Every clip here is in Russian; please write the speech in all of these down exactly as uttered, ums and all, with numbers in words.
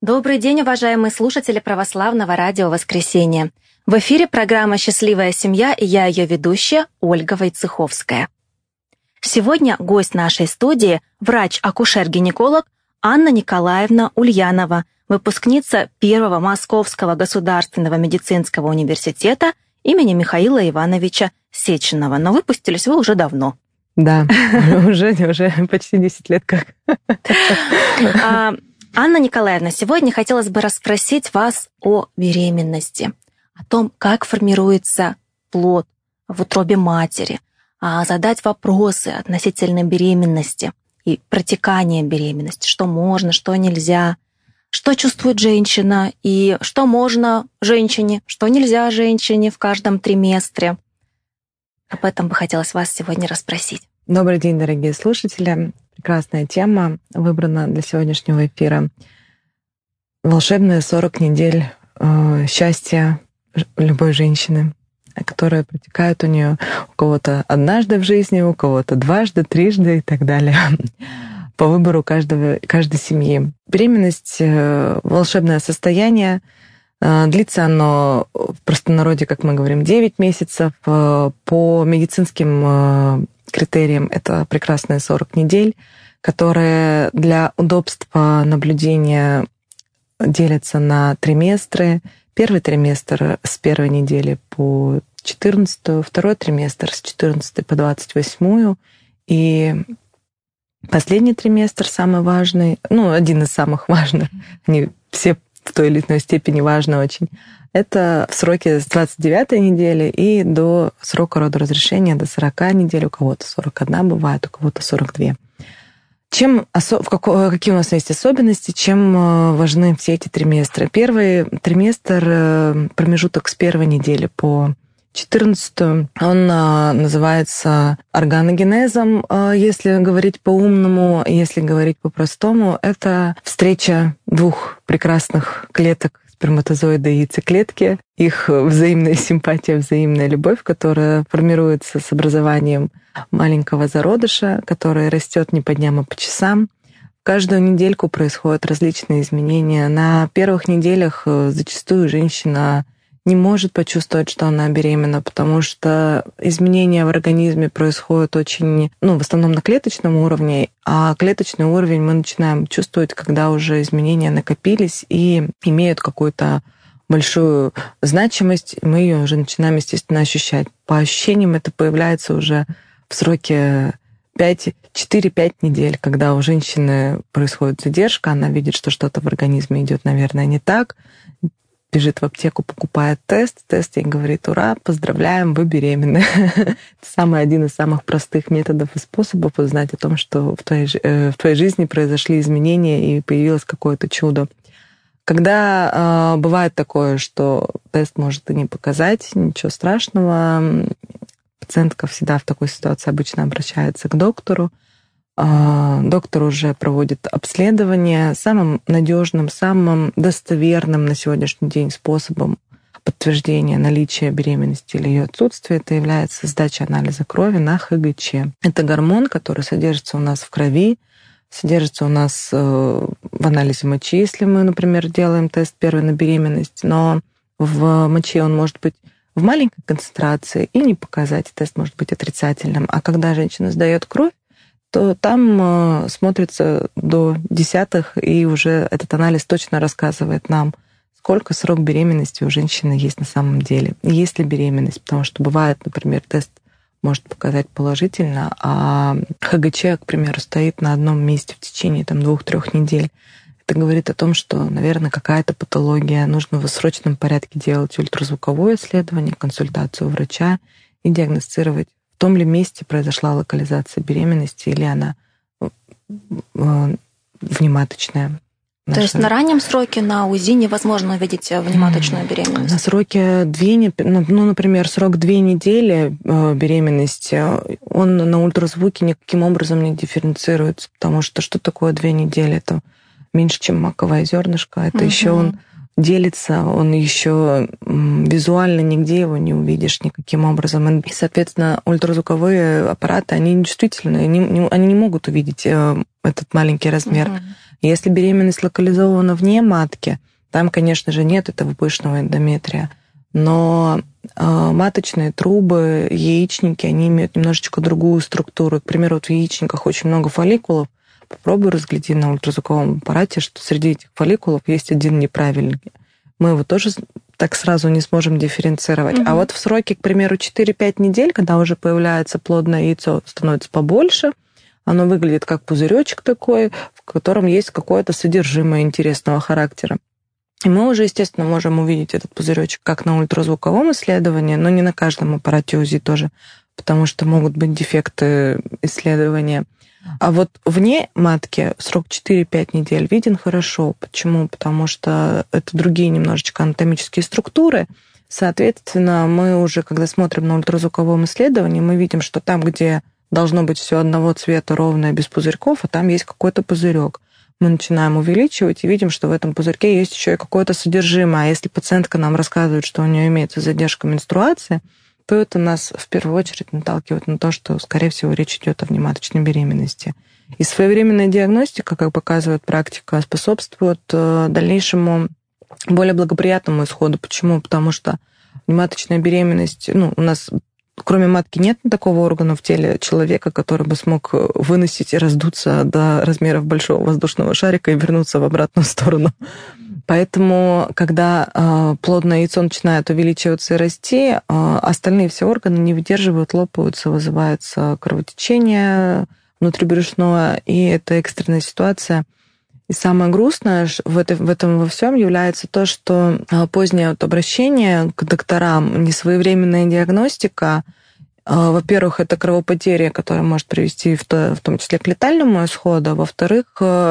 Добрый день, уважаемые слушатели православного радио «Воскресенье». В эфире программа «Счастливая семья» и я, ее ведущая, Ольга Войцеховская. Сегодня гость нашей студии – врач-акушер-гинеколог Анна Николаевна Ульянова, выпускница Первого Московского государственного медицинского университета имени Михаила Ивановича Сеченова. Но выпустились вы уже давно. Да, уже, уже почти десять лет как. Анна Николаевна, сегодня хотелось бы расспросить вас о беременности, о том, как формируется плод в утробе матери, задать вопросы относительно беременности и протекания беременности, что можно, что нельзя, что чувствует женщина и что можно женщине, что нельзя женщине в каждом триместре. Об этом бы хотелось вас сегодня расспросить. Добрый день, дорогие слушатели. Прекрасная тема выбрана для сегодняшнего эфира. Волшебные сорок недель э, счастья любой женщины, которые протекают у нее у кого-то однажды в жизни, у кого-то дважды, трижды и так далее, по выбору каждого, каждой семьи. Беременность э, — волшебное состояние. Э, длится оно в простонародье, как мы говорим, девять месяцев. Э, по медицинским э, критериям это прекрасные сорок недель, которые для удобства наблюдения делятся на триместры. Первый триместр с первой недели по четырнадцатую, второй триместр с четырнадцатой по двадцать восьмую, и последний триместр самый важный, ну, один из самых важных, они все в той или иной степени важны очень, это в сроке с двадцать девятой недели и до срока родоразрешения, до сорока недель, у кого-то сорок одна бывает, у кого-то сорок две. Чем, в какой, какие у нас есть особенности, чем важны все эти триместры? Первый триместр, промежуток с первой недели по четырнадцатую, он называется органогенезом, если говорить по-умному, если говорить по-простому. Это встреча двух прекрасных клеток, сперматозоида и яйцеклетки, их взаимная симпатия, взаимная любовь, которая формируется с образованием маленького зародыша, который растет не по дням, а по часам. Каждую недельку происходят различные изменения. На первых неделях зачастую женщина не может почувствовать, что она беременна, потому что изменения в организме происходят очень, ну, в основном на клеточном уровне, а клеточный уровень мы начинаем чувствовать, когда уже изменения накопились и имеют какую-то большую значимость, мы ее уже начинаем, естественно, ощущать. По ощущениям это появляется уже в сроке четыре-пять недель, когда у женщины происходит задержка, она видит, что что-то в организме идет, наверное, не так, бежит в аптеку, покупает тест, тест ей говорит: ура, поздравляем, вы беременны. Это самый один из самых простых методов и способов узнать о том, что в твоей, в твоей жизни произошли изменения и появилось какое-то чудо. Когда э, бывает такое, что тест может и не показать, ничего страшного, пациентка всегда в такой ситуации обычно обращается к доктору. Доктор уже проводит обследование. Самым надежным, самым достоверным на сегодняшний день способом подтверждения наличия беременности или ее отсутствия это является сдача анализа крови на ха гэ че. Это гормон, который содержится у нас в крови, содержится у нас в анализе мочи, если мы, например, делаем тест первый на беременность, но в моче он может быть в маленькой концентрации и не показать, тест может быть отрицательным. А когда женщина сдает кровь, то там смотрится до десятых, и уже этот анализ точно рассказывает нам, сколько срок беременности у женщины есть на самом деле. И есть ли беременность, потому что бывает, например, тест может показать положительно, а ха гэ че, к примеру, стоит на одном месте в течение там, двух-трех недель. Это говорит о том, что, наверное, какая-то патология, нужно в срочном порядке делать ультразвуковое исследование, консультацию врача и диагностировать, в том ли месте произошла локализация беременности или она внематочная. То есть на раннем сроке на УЗИ невозможно увидеть внематочную беременность? На сроке две, ну, например, срок две недели беременности, он на ультразвуке никаким образом не дифференцируется, потому что что такое две недели? Это меньше, чем маковое зернышко. Это угу. еще он делится, он еще визуально нигде его не увидишь никаким образом. И, соответственно, ультразвуковые аппараты, они чувствительные, они, они не могут увидеть этот маленький размер. Угу. Если беременность локализована вне матки, там, конечно же, нет этого пышного эндометрия. Но э, маточные трубы, яичники, они имеют немножечко другую структуру. К примеру, вот в яичниках очень много фолликулов. Попробуй разгляди на ультразвуковом аппарате, что среди этих фолликулов есть один неправильный. Мы его тоже так сразу не сможем дифференцировать. Угу. А вот в сроке, к примеру, четыре-пять недель, когда уже появляется плодное яйцо, становится побольше, оно выглядит как пузыречек такой, в котором есть какое-то содержимое интересного характера. И мы уже, естественно, можем увидеть этот пузыречек как на ультразвуковом исследовании, но не на каждом аппарате УЗИ тоже, потому что могут быть дефекты исследования. А вот вне матки срок четыре-пять недель виден хорошо. Почему? Потому что это другие немножечко анатомические структуры. Соответственно, мы уже, когда смотрим на ультразвуковом исследовании, мы видим, что там, где должно быть все одного цвета, ровное, без пузырьков, а там есть какой-то пузырек. Мы начинаем увеличивать и видим, что в этом пузырьке есть еще и какое-то содержимое. А если пациентка нам рассказывает, что у нее имеется задержка менструации, то это нас в первую очередь наталкивает на то, что, скорее всего, речь идет о внематочной беременности. И своевременная диагностика, как показывает практика, способствует дальнейшему более благоприятному исходу. Почему? Потому что внематочная беременность, ну, у нас кроме матки нет такого органа в теле человека, который бы смог выносить и раздуться до размеров большого воздушного шарика и вернуться в обратную сторону. Поэтому, когда э, плодное яйцо начинает увеличиваться и расти, э, остальные все органы не выдерживают, лопаются, вызывается кровотечение внутрибрюшное, и это экстренная ситуация. И самое грустное в, это, в этом во всем является то, что позднее вот обращение к докторам, несвоевременная диагностика, во-первых, это кровопотеря, которая может привести в, то, в том числе к летальному исходу, а во-вторых,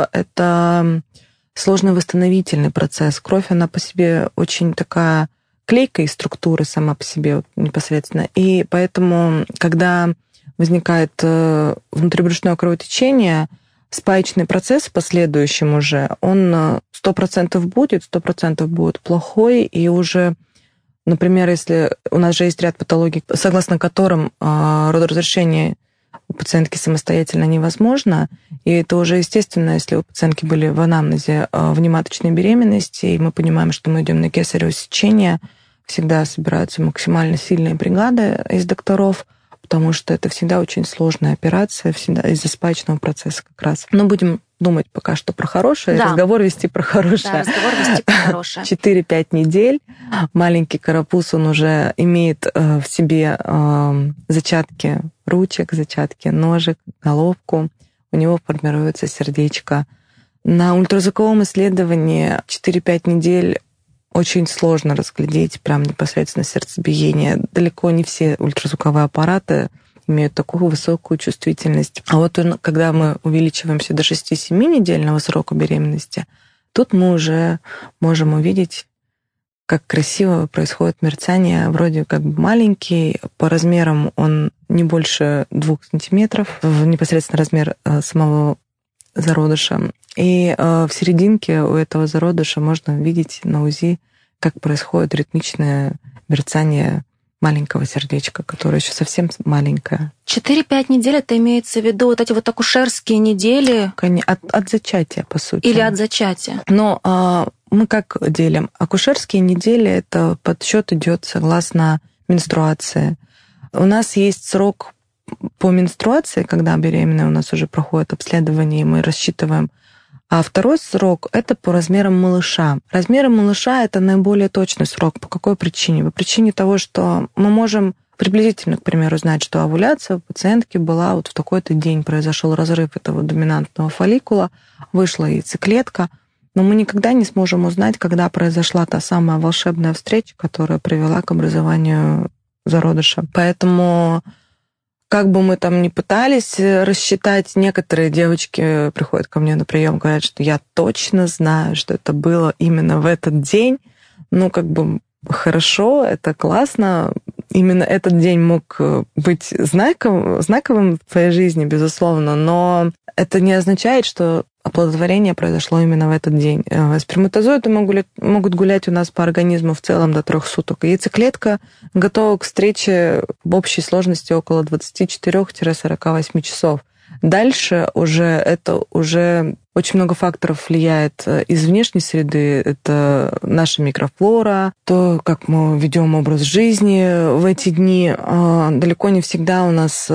это сложный восстановительный процесс. Кровь, она по себе очень такая клейкая структура сама по себе вот, непосредственно. И поэтому, когда возникает внутрибрюшное кровотечение, спаечный процесс в последующем уже, он сто процентов будет, сто процентов будет плохой, и уже, например, если у нас же есть ряд патологий, согласно которым родоразрешение у пациентки самостоятельно невозможно, и это уже естественно, если у пациентки были в анамнезе внематочной беременности, и мы понимаем, что мы идем на кесарево сечение, всегда собираются максимально сильные бригады из докторов, потому что это всегда очень сложная операция, всегда из-за спаечного процесса как раз. Но будем думать пока что про хорошее, да. разговор вести про хорошее. Да, разговор вести про хорошее. четыре-пять недель. Маленький карапуз, он уже имеет в себе зачатки ручек, зачатки ножек, головку. У него формируется сердечко. На ультразвуковом исследовании четыре-пять недель очень сложно разглядеть прям непосредственно сердцебиение. Далеко не все ультразвуковые аппараты имеют такую высокую чувствительность. А вот когда мы увеличиваемся до шести-семи недельного срока беременности, тут мы уже можем увидеть, как красиво происходит мерцание. Вроде как бы маленький, по размерам он не больше двух сантиметров, в непосредственно размер самого зародыша. И в серединке у этого зародыша можно видеть на УЗИ, как происходит ритмичное мерцание маленького сердечка, которое еще совсем маленькое. четыре-пять недель это имеется в виду вот эти вот акушерские недели? От, от зачатия, по сути. Или от зачатия? Но а, мы как делим? Акушерские недели, это подсчет идет согласно менструации. У нас есть срок по менструации, когда беременная у нас уже проходит обследование, и мы рассчитываем. А второй срок – это по размерам малыша. Размеры малыша – это наиболее точный срок. По какой причине? По причине того, что мы можем приблизительно, к примеру, знать, что овуляция у пациентки была вот в такой-то день, произошел разрыв этого доминантного фолликула, вышла яйцеклетка, но мы никогда не сможем узнать, когда произошла та самая волшебная встреча, которая привела к образованию зародыша. Поэтому как бы мы там ни пытались рассчитать, некоторые девочки приходят ко мне на прием, говорят, что я точно знаю, что это было именно в этот день. Ну, как бы хорошо, это классно. Именно этот день мог быть знаковым, знаковым в твоей жизни, безусловно, но это не означает, что оплодотворение произошло именно в этот день. Сперматозоиды могут гулять у нас по организму в целом до трех суток. Яйцеклетка готова к встрече в общей сложности около двадцать четыре - сорок восемь часов. Дальше уже это уже очень много факторов влияет из внешней среды. Это наша микрофлора, то, как мы ведем образ жизни в эти дни. Далеко не всегда у нас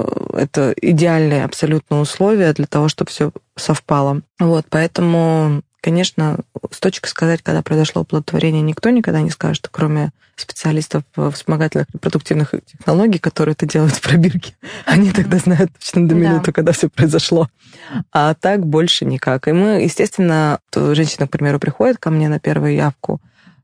это идеальные абсолютно условия для того, чтобы все совпало. Вот, поэтому, конечно, с точки сказать, когда произошло оплодотворение, никто никогда не скажет, кроме специалистов вспомогательных репродуктивных технологий, которые это делают в пробирке. Они тогда знают точно до минуты, да. когда все произошло. А так больше никак. И мы, естественно, женщина, к примеру, приходит ко мне на первую явку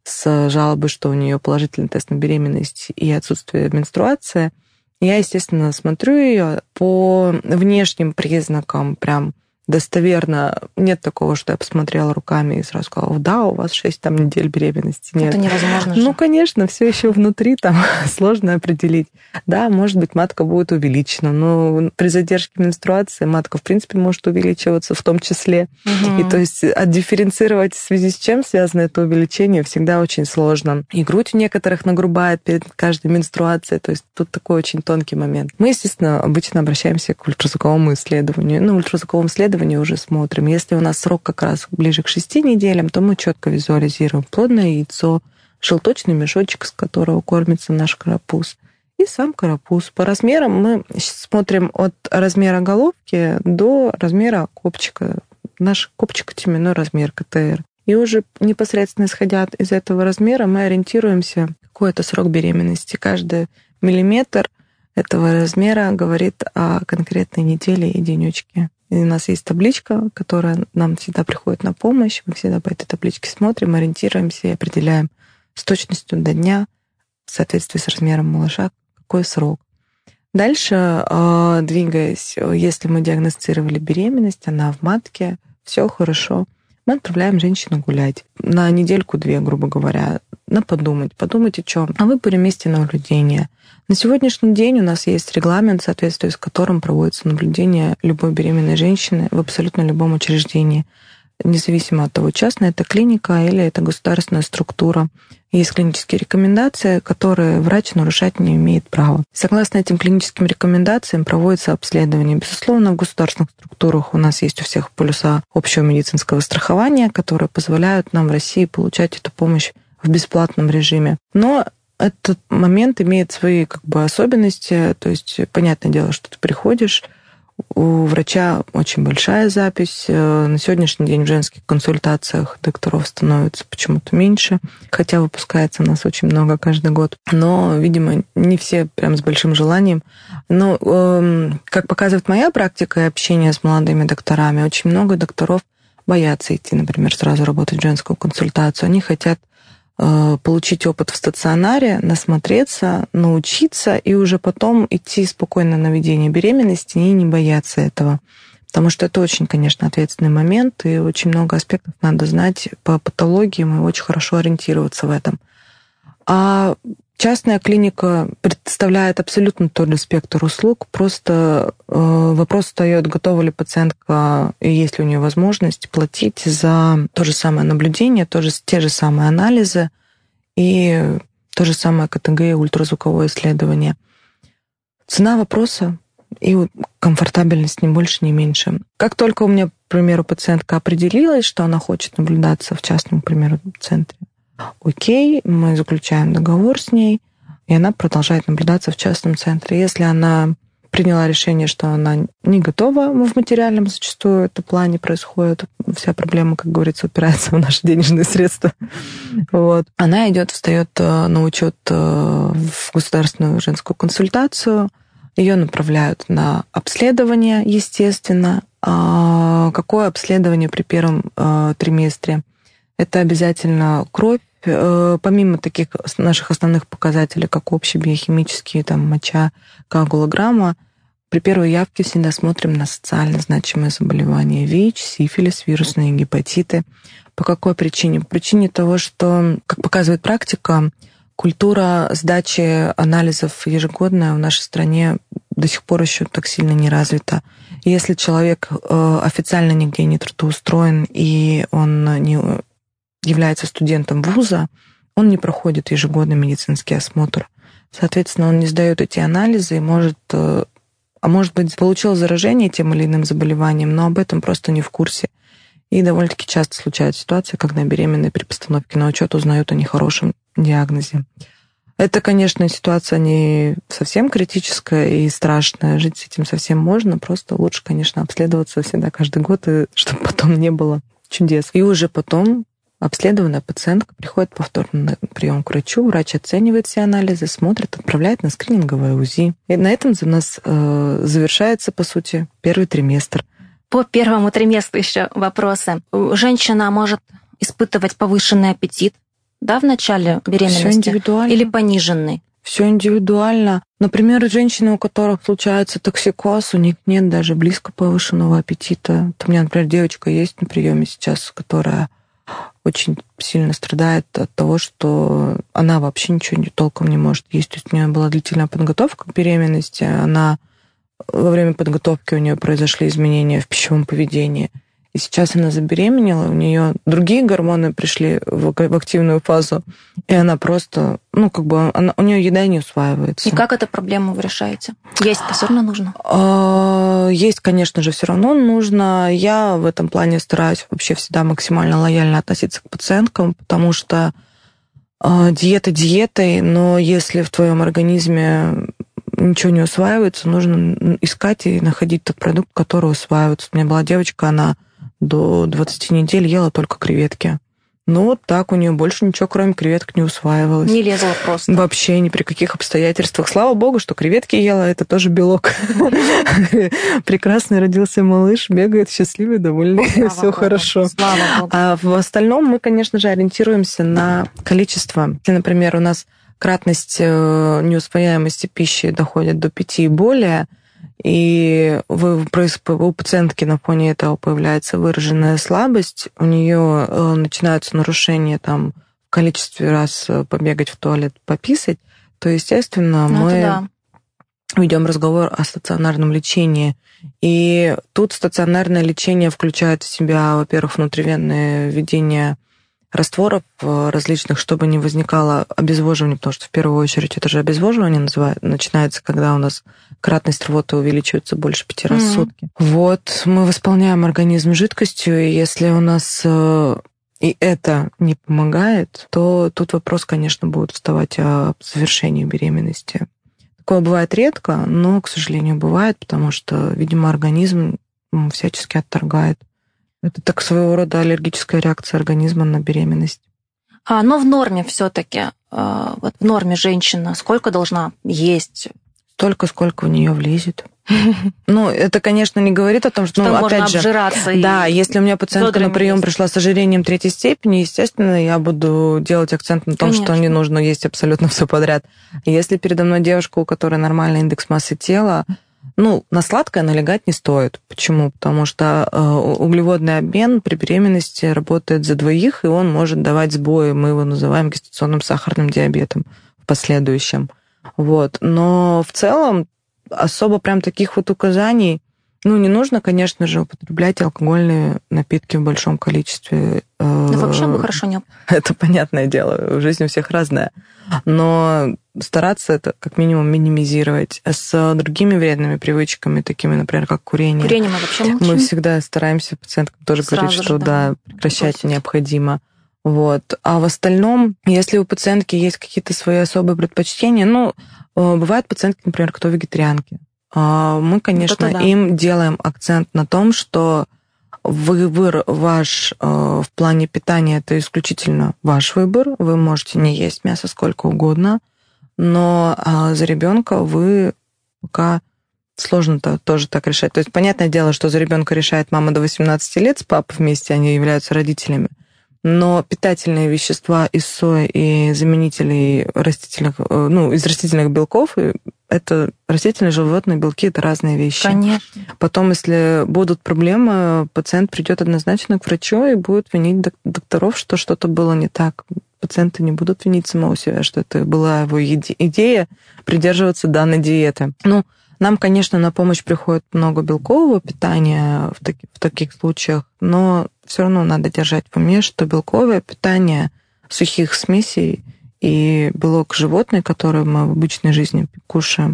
с жалобой, что у нее положительный тест на беременность и отсутствие менструации. Я, естественно, смотрю ее по внешним признакам, прям достоверно. Нет такого, что я посмотрела руками и сразу сказала, да, у вас шесть там недель беременности. Нет. Это невозможно же. Ну, конечно, все еще внутри там сложно определить. Да, может быть, матка будет увеличена, но при задержке менструации матка, в принципе, может увеличиваться в том числе. Угу. И то есть отдифференцировать, в связи с чем связано это увеличение, всегда очень сложно. И грудь у некоторых нагрубает перед каждой менструацией. То есть тут такой очень тонкий момент. Мы, естественно, обычно обращаемся к ультразвуковому исследованию. Ну, ультразвуковом исследовании уже смотрим. Если у нас срок как раз ближе к шести неделям, то мы четко визуализируем плодное яйцо, желточный мешочек, с которого кормится наш карапуз, и сам карапуз. По размерам мы смотрим от размера головки до размера копчика. Наш копчико-теменной размер ка тэ эр. И уже непосредственно исходя из этого размера мы ориентируемся, какой это срок беременности. Каждый миллиметр этого размера говорит о конкретной неделе и денечке. И у нас есть табличка, которая нам всегда приходит на помощь. Мы всегда по этой табличке смотрим, ориентируемся и определяем с точностью до дня, в соответствии с размером малыша, какой срок. Дальше, двигаясь, если мы диагностировали беременность, она в матке, все хорошо, мы отправляем женщину гулять на недельку-две, грубо говоря, на подумать. Подумать о чем? О выборе места наблюдения. На сегодняшний день у нас есть регламент, в соответствии с которым проводится наблюдение любой беременной женщины в абсолютно любом учреждении, независимо от того, частная это клиника или это государственная структура. Есть клинические рекомендации, которые врач нарушать не имеет права. Согласно этим клиническим рекомендациям проводится обследование. Безусловно, в государственных структурах у нас есть у всех полюса общего медицинского страхования, которые позволяют нам в России получать эту помощь в бесплатном режиме. Но этот момент имеет свои как бы особенности. То есть, понятное дело, что ты приходишь, у врача очень большая запись. На сегодняшний день в женских консультациях докторов становится почему-то меньше, хотя выпускается нас очень много каждый год. Но, видимо, не все прям с большим желанием. Но, э, как показывает моя практика и общение с молодыми докторами, очень много докторов боятся идти, например, сразу работать в женскую консультацию. Они хотят получить опыт в стационаре, насмотреться, научиться и уже потом идти спокойно на ведение беременности и не бояться этого. Потому что это очень, конечно, ответственный момент, и очень много аспектов надо знать по патологиям и очень хорошо ориентироваться в этом. А частная клиника представляет абсолютно тот же спектр услуг, просто э, вопрос встает, готова ли пациентка, и есть ли у нее возможность платить за то же самое наблюдение, то же, те же самые анализы и то же самое ка тэ гэ и ультразвуковое исследование. Цена вопроса и комфортабельность ни больше, ни меньше. Как только у меня, к примеру, пациентка определилась, что она хочет наблюдаться в частном, к примеру, центре, окей, мы заключаем договор с ней, и она продолжает наблюдаться в частном центре. Если она приняла решение, что она не готова, в материальном зачастую это плане происходит, вся проблема, как говорится, упирается в наши денежные средства. Вот. Она идет, встает на учет в государственную женскую консультацию, ее направляют на обследование, естественно. А какое обследование при первом триместре? Это обязательно кровь. Помимо таких наших основных показателей, как общебиохимические, там, моча, коагулограмма, при первой явке всегда смотрим на социально значимые заболевания: ВИЧ, сифилис, вирусные гепатиты. По какой причине? По причине того, что, как показывает практика, культура сдачи анализов ежегодная в нашей стране до сих пор еще так сильно не развита. И если человек официально нигде не трудоустроен и он не является студентом вуза, он не проходит ежегодный медицинский осмотр. Соответственно, он не сдает эти анализы и может а может быть, получил заражение тем или иным заболеванием, но об этом просто не в курсе. И довольно-таки часто случается ситуация, когда беременные при постановке на учет узнают о нехорошем диагнозе. Это, конечно, ситуация не совсем критическая и страшная. Жить с этим совсем можно. Просто лучше, конечно, обследоваться всегда каждый год, и чтобы потом не было чудес. И уже потом обследованная пациентка приходит повторно на прием к врачу. Врач оценивает все анализы, смотрит, отправляет на скрининговое УЗИ. И на этом у нас э, завершается, по сути, первый триместр. По первому триместру еще вопросы. Женщина может испытывать повышенный аппетит, да, в начале беременности? Все индивидуально. Или пониженный? Все индивидуально. Например, женщины, у которых случается токсикоз, у них нет даже близко повышенного аппетита. У меня, например, девочка есть на приеме сейчас, которая очень сильно страдает от того, что она вообще ничего толком не может есть. То есть у нее была длительная подготовка к беременности, она во время подготовки у нее произошли изменения в пищевом поведении. И сейчас она забеременела, у нее другие гормоны пришли в активную фазу, и она просто, ну, как бы, она, у нее еда не усваивается. И как эту проблему вы решаете? Есть-то все равно нужно? Есть, конечно же, все равно нужно. Я в этом плане стараюсь вообще всегда максимально лояльно относиться к пациенткам, потому что диета диетой, но если в твоем организме ничего не усваивается, нужно искать и находить тот продукт, который усваивается. У меня была девочка, она до двадцати недель ела только креветки. Ну, вот так у нее больше ничего, кроме креветок, не усваивалось. Не лезла просто. Вообще ни при каких обстоятельствах. Слава богу, что креветки ела, это тоже белок. Прекрасный родился малыш, бегает счастливый, довольный, все хорошо. А в остальном мы, конечно же, ориентируемся на количество. Если, например, у нас кратность неусвояемости пищи доходит до пяти и более, и у пациентки на фоне этого появляется выраженная слабость, у нее начинаются нарушения там, в количестве раз побегать в туалет, пописать, то, естественно, ну, мы да. ведем разговор о стационарном лечении. И тут стационарное лечение включает в себя, во-первых, внутривенное введение растворов различных, чтобы не возникало обезвоживания, потому что в первую очередь это же обезвоживание называют, начинается, когда у нас кратность рвоты увеличивается больше пяти раз mm-hmm. в сутки. Вот, мы восполняем организм жидкостью, и если у нас и это не помогает, то тут вопрос, конечно, будет вставать о завершении беременности. Такое бывает редко, но, к сожалению, бывает, потому что, видимо, организм всячески отторгает. Это так своего рода аллергическая реакция организма на беременность. А, но в норме все-таки, вот в норме женщина сколько должна есть? Столько, сколько в нее влезет. Ну, это, конечно, не говорит о том, что, что ну, можно опять же, обжираться. Да, если у меня пациентка на прием пришла с ожирением третьей степени, естественно, я буду делать акцент на том, конечно. Что не нужно есть абсолютно все подряд. Если передо мной девушка, у которой нормальный индекс массы тела, ну, на сладкое налегать не стоит. Почему? Потому что углеводный обмен при беременности работает за двоих, и он может давать сбои. Мы его называем гестационным сахарным диабетом в последующем. Вот. Но в целом особо прям таких вот указаний, ну, не нужно, конечно же, употреблять алкогольные напитки в большом количестве. Да вообще бы хорошо не... Это понятное дело, жизнь у всех разная. Но стараться это как минимум минимизировать. С другими вредными привычками, такими, например, как курение. Курение мы вообще молчим. Мы всегда стараемся пациенткам тоже Сразу говорить, что же, да, да, прекращать бросить. Необходимо. Вот. А в остальном, если у пациентки есть какие-то свои особые предпочтения, ну, бывают пациентки, например, кто вегетарианки. Мы, конечно, вот да. им делаем акцент на том, что выбор ваш в плане питания – это исключительно ваш выбор. Вы можете не есть мясо сколько угодно, но за ребенка вы пока сложно-то тоже так решать. То есть, понятное дело, что за ребенка решает мама до восемнадцати лет, с папой вместе они являются родителями. Но питательные вещества из сои и заменителей растительных, ну, из растительных белков, это растительные животные белки, это разные вещи. Конечно. Потом, если будут проблемы, пациент придет однозначно к врачу и будет винить докторов, что что-то было не так. Пациенты не будут винить самого себя, что это была его идея придерживаться данной диеты. Ну, нам, конечно, на помощь приходит много белкового питания в, таки, в таких случаях, но все равно надо держать в уме, что белковое питание сухих смесей и белок животный, который мы в обычной жизни кушаем,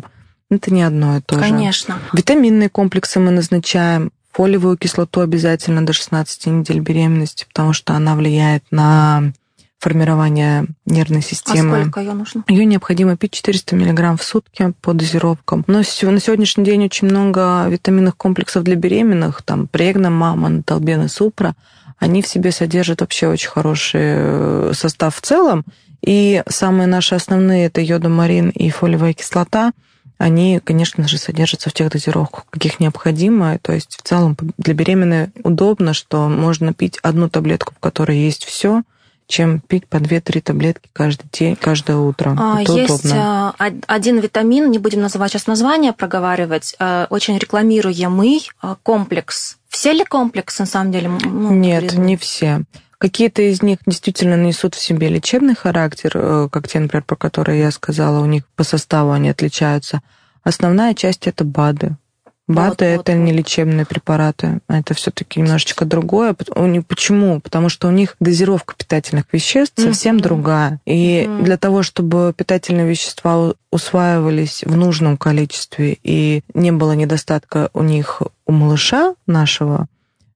Это не одно и то же. Конечно. Витаминные комплексы мы назначаем. Фолиевую кислоту обязательно до шестнадцати недель беременности, потому что она влияет на формирование нервной системы. А сколько ее нужно? Ее необходимо пить четыреста миллиграмм в сутки по дозировкам. Но на сегодняшний день очень много витаминных комплексов для беременных, там Прегна, Мама, Талбен и Супра. Они в себе содержат вообще очень хороший состав в целом. И самые наши основные — это йодомарин и фолиевая кислота. Они, конечно же, содержатся в тех дозировках, каких необходимо. То есть в целом для беременной удобно, что можно пить одну таблетку, в которой есть все, чем пить по две-три таблетки каждый день, каждое утро. А, это есть удобно. Один витамин, не будем называть сейчас название, проговаривать, очень рекламируемый комплекс. Все ли комплексы, на самом деле? Ну, Нет, вредны? не все. Какие-то из них действительно несут в себе лечебный характер, как те, например, про которые я сказала, у них по составу они отличаются. Основная часть — это БАДы. БАДы вот, — это вот, не вот. лечебные препараты, это все-таки немножечко другое. Почему? Потому что у них дозировка питательных веществ совсем mm-hmm. другая. И mm-hmm. для того, чтобы питательные вещества усваивались в нужном количестве и не было недостатка у них у малыша нашего,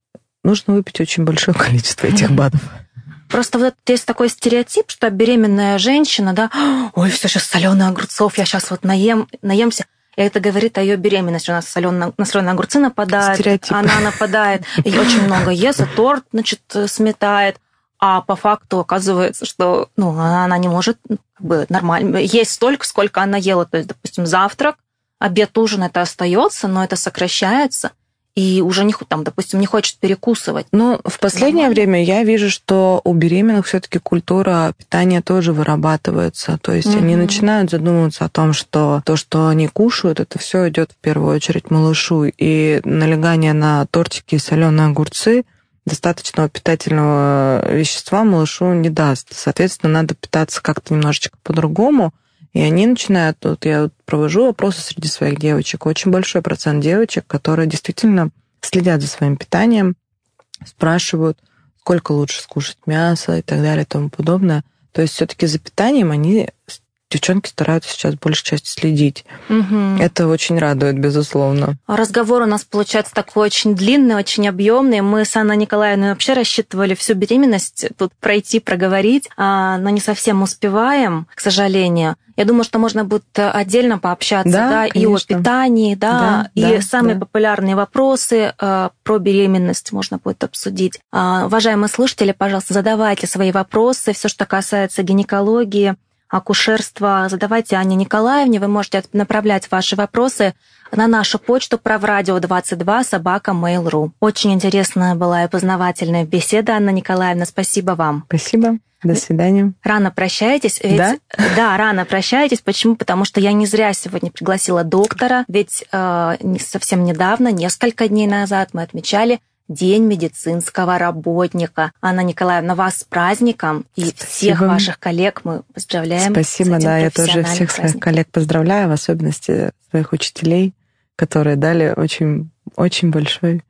нужно выпить очень большое количество этих БАДов. Просто вот есть такой стереотип, что беременная женщина, да, ой, все сейчас соленых огурцов, я сейчас вот наем, наемся. И это говорит о ее беременности. У нас соленые огурцы нападают, стереотип. Она нападает, и очень много ест, и торт, значит, сметает. А по факту оказывается, что ну, она не может как бы, нормально есть столько, сколько она ела. То есть, допустим, завтрак, обед, ужин это остается, но это сокращается. И уже, не, там, допустим, не хочет перекусывать. Ну, в последнее Нормально. время я вижу, что у беременных все-таки культура питания тоже вырабатывается. То есть mm-hmm. они начинают задумываться о том, что то, что они кушают, это все идет в первую очередь малышу. И налегание на тортики и соленые огурцы достаточного питательного вещества малышу не даст. Соответственно, надо питаться как-то немножечко по-другому. И они начинают, вот я провожу опросы среди своих девочек, очень большой процент девочек, которые действительно следят за своим питанием, спрашивают, сколько лучше скушать мясо и так далее и тому подобное. То есть все-таки за питанием они, девчонки, стараются сейчас большей частью следить. Угу. Это очень радует, безусловно. Разговор у нас получается такой очень длинный, очень объемный. Мы с Анной Николаевной вообще рассчитывали всю беременность тут пройти, проговорить, но не совсем успеваем, к сожалению. Я думаю, что можно будет отдельно пообщаться, да, да, и о питании, да, да и да, самые да. популярные вопросы э, про беременность можно будет обсудить. Э, уважаемые слушатели, пожалуйста, задавайте свои вопросы, все, что касается гинекологии, акушерства, задавайте Анне Николаевне. Вы можете направлять ваши вопросы на нашу почту праврадио двадцать два собака мейл точка ру. Очень интересная была и познавательная беседа, Анна Николаевна. Спасибо вам. Спасибо. До свидания. Рано прощаетесь. Ведь, да? Да, рано прощаетесь. Почему? Потому что я не зря сегодня пригласила доктора. Ведь э, совсем недавно, несколько дней назад, мы отмечали День медицинского работника. Анна Николаевна, вас с праздником. И Спасибо. Всех ваших коллег мы поздравляем. Спасибо, да. Я тоже всех своих коллег поздравляю, в особенности своих учителей, которые дали очень, очень большой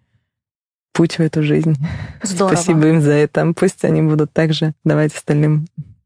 путь в эту жизнь. Здорово. Спасибо им за это. Пусть они будут также давать остальным.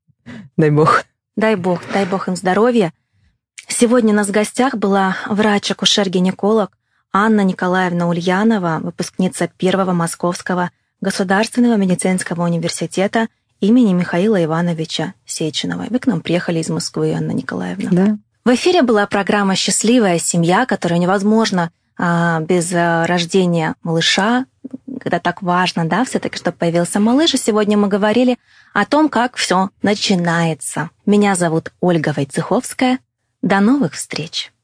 Дай бог. Дай бог. Дай бог им здоровья. Сегодня у нас в гостях была врач-акушер-гинеколог Анна Николаевна Ульянова, выпускница Первого Московского государственного медицинского университета имени Михаила Ивановича Сеченова. Вы к нам приехали из Москвы, Анна Николаевна. Да. В эфире была программа «Счастливая семья», которую невозможно а, без а, рождения малыша, когда так важно, да, все-таки, чтобы появился малыш. И сегодня мы говорили о том, как все начинается. Меня зовут Ольга Войцеховская. До новых встреч!